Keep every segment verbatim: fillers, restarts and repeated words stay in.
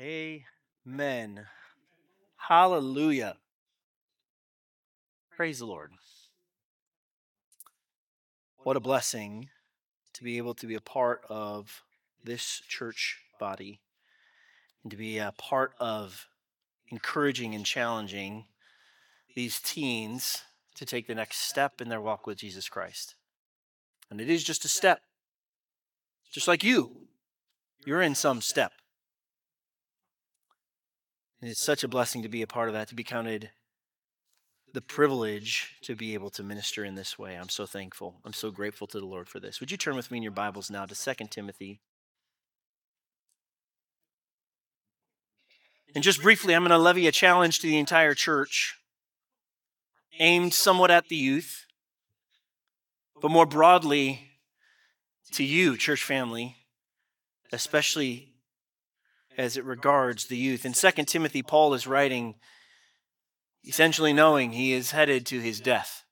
Amen. Hallelujah. Praise the Lord. What a blessing to be able to be a part of this church body and to be a part of encouraging and challenging these teens to take the next step in their walk with Jesus Christ. And it is just a step. Just like you, you're in some step. And it's such a blessing to be a part of that, to be counted the privilege to be able to minister in this way. I'm so thankful. I'm so grateful to the Lord for this. Would you turn with me in your Bibles now to Second Timothy? And just briefly, I'm going to levy a challenge to the entire church, aimed somewhat at the youth, but more broadly to you, church family, especially as it regards the youth. In Second Timothy, Paul is writing, essentially knowing he is headed to his death.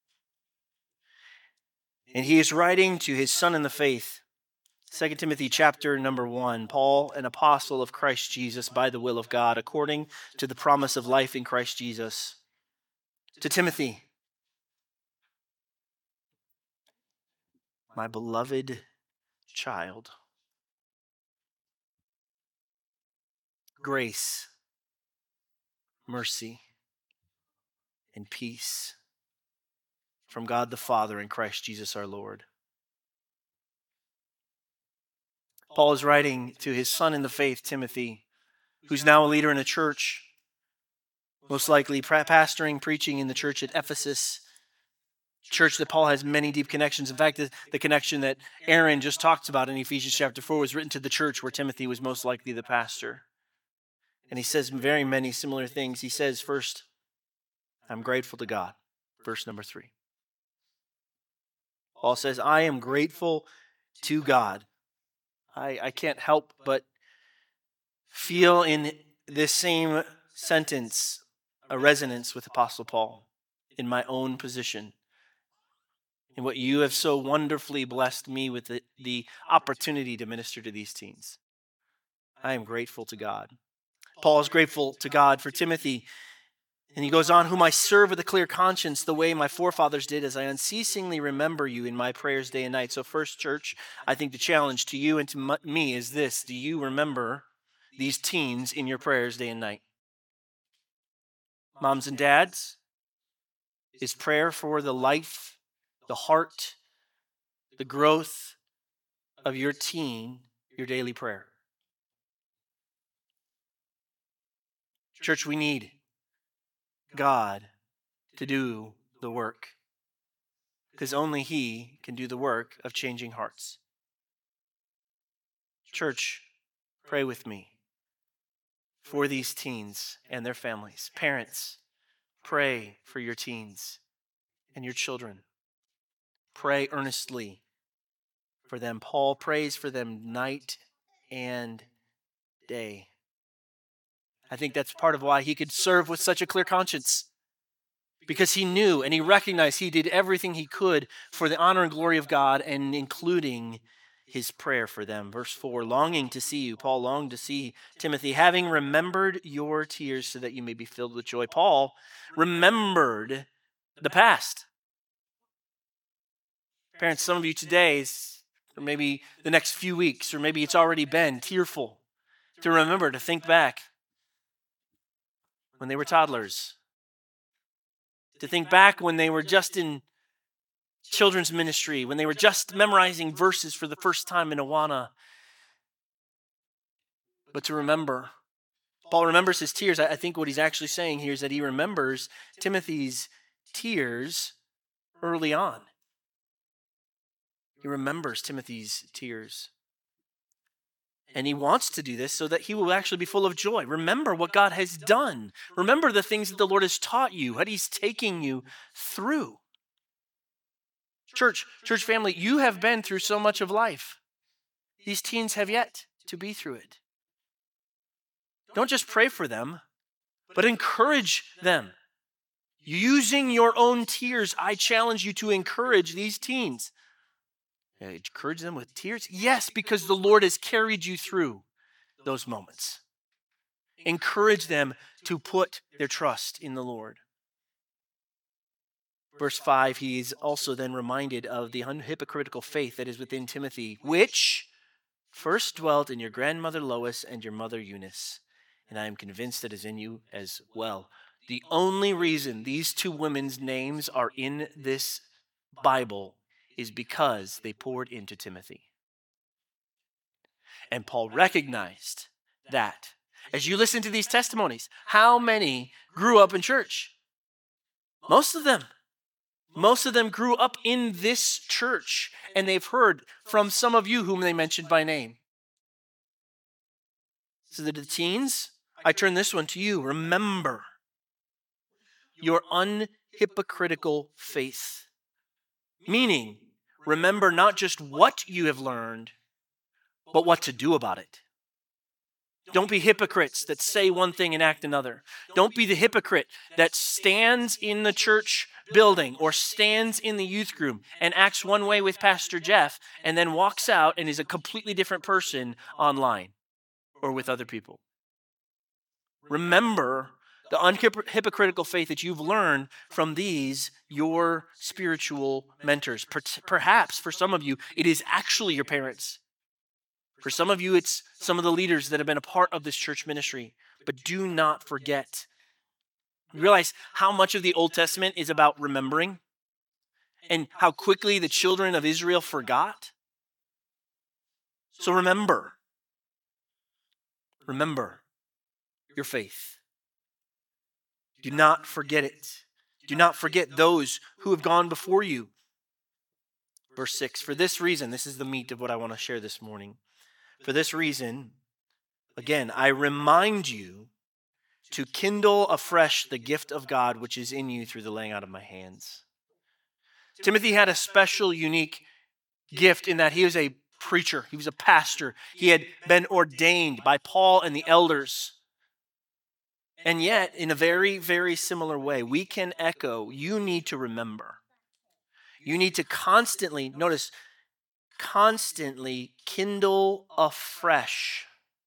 And he is writing to his son in the faith. Second Timothy chapter number one, Paul, an apostle of Christ Jesus by the will of God, according to the promise of life in Christ Jesus. To Timothy, my beloved child, grace, mercy, and peace from God the Father and Christ Jesus our Lord. Paul is writing to his son in the faith, Timothy, who's now a leader in a church, most likely pastoring, preaching in the church at Ephesus, church that Paul has many deep connections. In fact, the, the connection that Aaron just talked about in Ephesians chapter four was written to the church where Timothy was most likely the pastor. And he says very many similar things. He says, first, I'm grateful to God. Verse number three. Paul says, I am grateful to God. I, I can't help but feel in this same sentence a resonance with Apostle Paul in my own position, in what you have so wonderfully blessed me with the, the opportunity to minister to these teens. I am grateful to God. Paul is grateful to God for Timothy. And he goes on, whom I serve with a clear conscience, the way my forefathers did, as I unceasingly remember you in my prayers day and night. So first, church, I think the challenge to you and to me is this. Do you remember these teens in your prayers day and night? Moms and dads, is prayer for the life, the heart, the growth of your teen your daily prayer? Church, we need God to do the work, because only He can do the work of changing hearts. Church, pray with me for these teens and their families. Parents, pray for your teens and your children. Pray earnestly for them. Paul prays for them night and day. I think that's part of why he could serve with such a clear conscience, because he knew and he recognized he did everything he could for the honor and glory of God, and including his prayer for them. Verse four, longing to see you. Paul longed to see Timothy, having remembered your tears so that you may be filled with joy. Paul remembered the past. Parents, some of you today, or maybe the next few weeks, or maybe it's already been tearful to remember, to think back when they were toddlers, to think back when they were just in children's ministry, when they were just memorizing verses for the first time in Awana. But to remember, Paul remembers his tears. I think what he's actually saying here is that he remembers Timothy's tears early on. He remembers Timothy's tears. And he wants to do this so that he will actually be full of joy. Remember what God has done. Remember the things that the Lord has taught you, what He's taking you through. Church, church family, you have been through so much of life. These teens have yet to be through it. Don't just pray for them, but encourage them. Using your own tears, I challenge you to encourage these teens. Encourage them with tears? Yes, because the Lord has carried you through those moments. Encourage them to put their trust in the Lord. Verse five, he is also then reminded of the unhypocritical faith that is within Timothy, which first dwelt in your grandmother Lois and your mother Eunice, and I am convinced that is in you as well. The only reason these two women's names are in this Bible is because they poured into Timothy. And Paul recognized that. As you listen to these testimonies, how many grew up in church? Most of them. Most of them grew up in this church, and they've heard from some of you whom they mentioned by name. So the teens, I turn this one to you. Remember your unhypocritical faith. Meaning, remember not just what you have learned, but what to do about it. Don't be hypocrites that say one thing and act another. Don't be the hypocrite that stands in the church building or stands in the youth group and acts one way with Pastor Jeff and then walks out and is a completely different person online or with other people. Remember the unhypocritical faith that you've learned from these, your spiritual mentors. Perhaps for some of you, it is actually your parents. For some of you, it's some of the leaders that have been a part of this church ministry. But do not forget. You realize how much of the Old Testament is about remembering and how quickly the children of Israel forgot? So remember. Remember your faith. Do not forget it. Do not forget those who have gone before you. Verse six, for this reason, this is the meat of what I want to share this morning. For this reason, again, I remind you to kindle afresh the gift of God which is in you through the laying out of my hands. Timothy had a special, unique gift in that he was a preacher. He was a pastor. He had been ordained by Paul and the elders. And yet, in a very, very similar way, we can echo, you need to remember. You need to constantly, notice, constantly kindle afresh.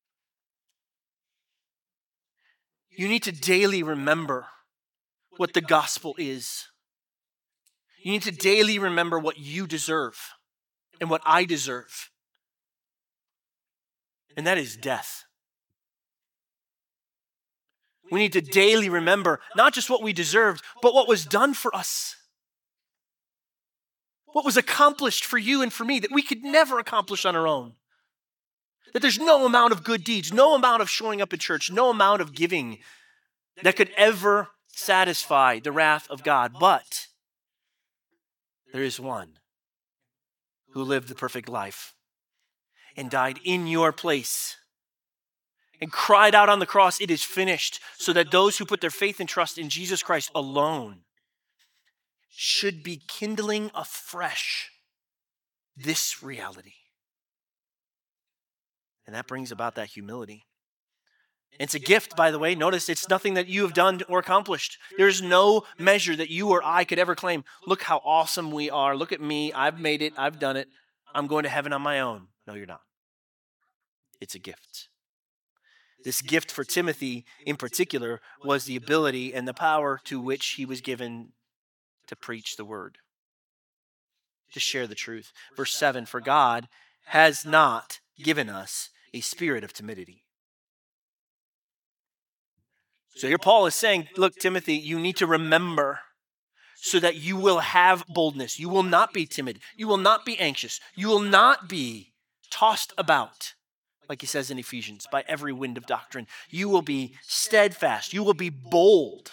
You need to daily remember what the gospel is. You need to daily remember what you deserve and what I deserve. And that is death. We need to daily remember not just what we deserved, but what was done for us. What was accomplished for you and for me that we could never accomplish on our own. That there's no amount of good deeds, no amount of showing up at church, no amount of giving that could ever satisfy the wrath of God. But there is one who lived the perfect life and died in your place and cried out on the cross, it is finished, so that those who put their faith and trust in Jesus Christ alone should be kindling afresh this reality. And that brings about that humility. It's a gift, by the way. Notice it's nothing that you have done or accomplished. There's no measure that you or I could ever claim, look how awesome we are. Look at me. I've made it. I've done it. I'm going to heaven on my own. No, you're not. It's a gift. This gift for Timothy in particular was the ability and the power to which he was given to preach the word, to share the truth. Verse seven, for God has not given us a spirit of timidity. So here Paul is saying, look, Timothy, you need to remember so that you will have boldness. You will not be timid. You will not be anxious. You will not be tossed about, like he says in Ephesians, by every wind of doctrine. You will be steadfast. You will be bold.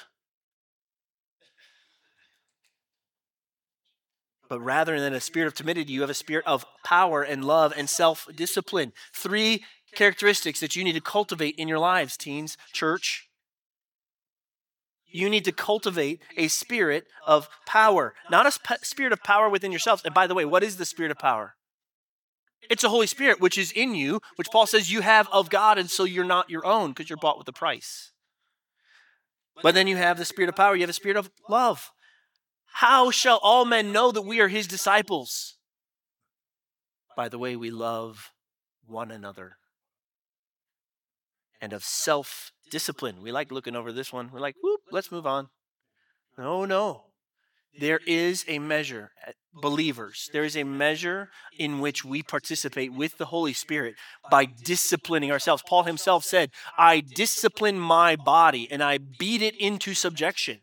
But rather than a spirit of timidity, you have a spirit of power and love and self-discipline. Three characteristics that you need to cultivate in your lives, teens, church. You need to cultivate a spirit of power, not a sp- spirit of power within yourselves. And by the way, what is the spirit of power? It's the Holy Spirit, which is in you, which Paul says you have of God, and so you're not your own because you're bought with a price. But then you have the spirit of power. You have a spirit of love. How shall all men know that we are his disciples? By the way we love one another. and of self-discipline. We like looking over this one. We're like, whoop, let's move on. No, no. There is a measure, believers, there is a measure in which we participate with the Holy Spirit by disciplining ourselves. Paul himself said, I discipline my body and I beat it into subjection.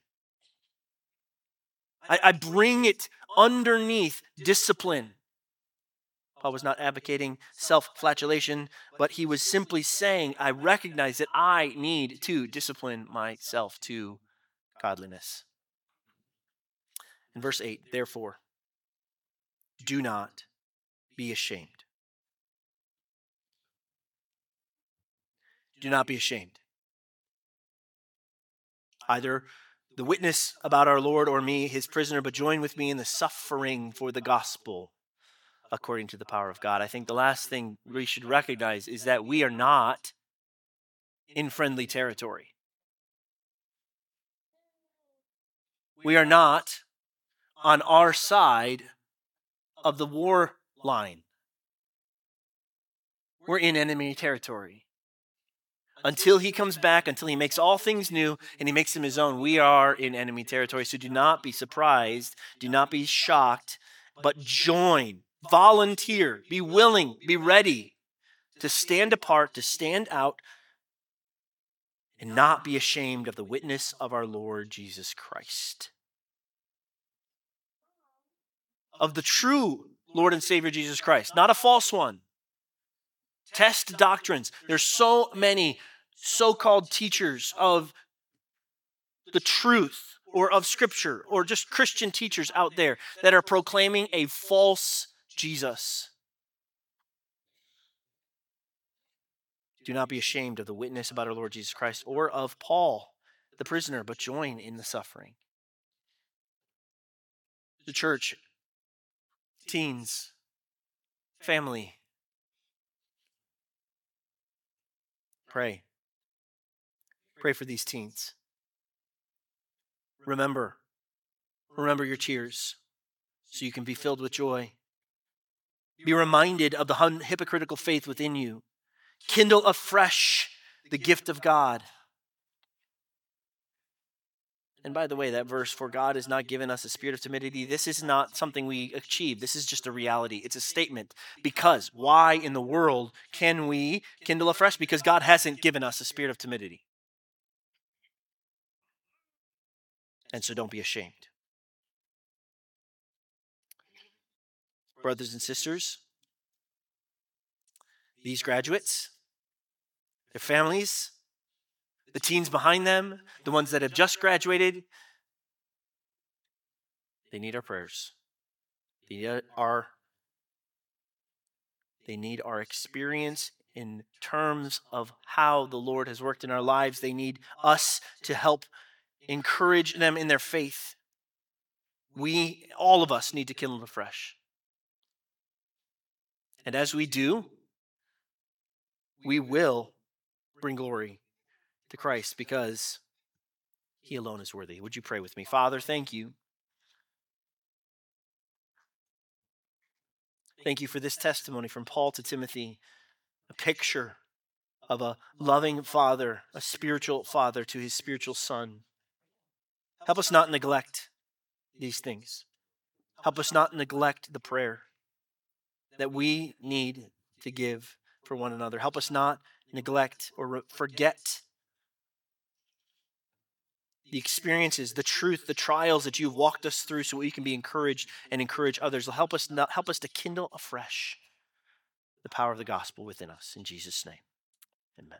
I, I bring it underneath discipline. Paul was not advocating self-flagellation, but he was simply saying, I recognize that I need to discipline myself to godliness. In verse eight, therefore, do not be ashamed. Do not be ashamed. Either the witness about our Lord or me, his prisoner, but join with me in the suffering for the gospel according to the power of God. I think the last thing we should recognize is that we are not in friendly territory. We are not on our side of the war line. We're in enemy territory. Until he comes back, until he makes all things new and he makes them his own, we are in enemy territory. So do not be surprised, do not be shocked, but join, volunteer, be willing, be ready to stand apart, to stand out, and not be ashamed of the witness of our Lord Jesus Christ. Of the true Lord and Savior Jesus Christ, not a false one. Test doctrines. There's so many so-called teachers of the truth or of Scripture or just Christian teachers out there that are proclaiming a false Jesus. Do not be ashamed of the witness about our Lord Jesus Christ or of Paul, the prisoner, but join in the suffering. The church, teens, family, pray. Pray for these teens. Remember, remember your tears so you can be filled with joy. Be reminded of the hypocritical faith within you. Kindle afresh the gift of God. And by the way, that verse, for God has not given us a spirit of timidity, this is not something we achieve. This is just a reality. It's a statement. Because why in the world can we kindle afresh? Because God hasn't given us a spirit of timidity. And so don't be ashamed. Brothers and sisters, these graduates, their families, the teens behind them, the ones that have just graduated, they need our prayers. They need our, they need our experience in terms of how the Lord has worked in our lives. They need us to help encourage them in their faith. We, all of us, need to kindle afresh. And as we do, we will bring glory to Christ because he alone is worthy. Would you pray with me? Father, thank you. Thank you for this testimony from Paul to Timothy, a picture of a loving father, a spiritual father to his spiritual son. Help us not neglect these things. Help us not neglect the prayer that we need to give for one another. Help us not neglect or forget the experiences, the truth, the trials that you've walked us through so we can be encouraged and encourage others. Help us not, help us to kindle afresh the power of the gospel within us. In Jesus' name.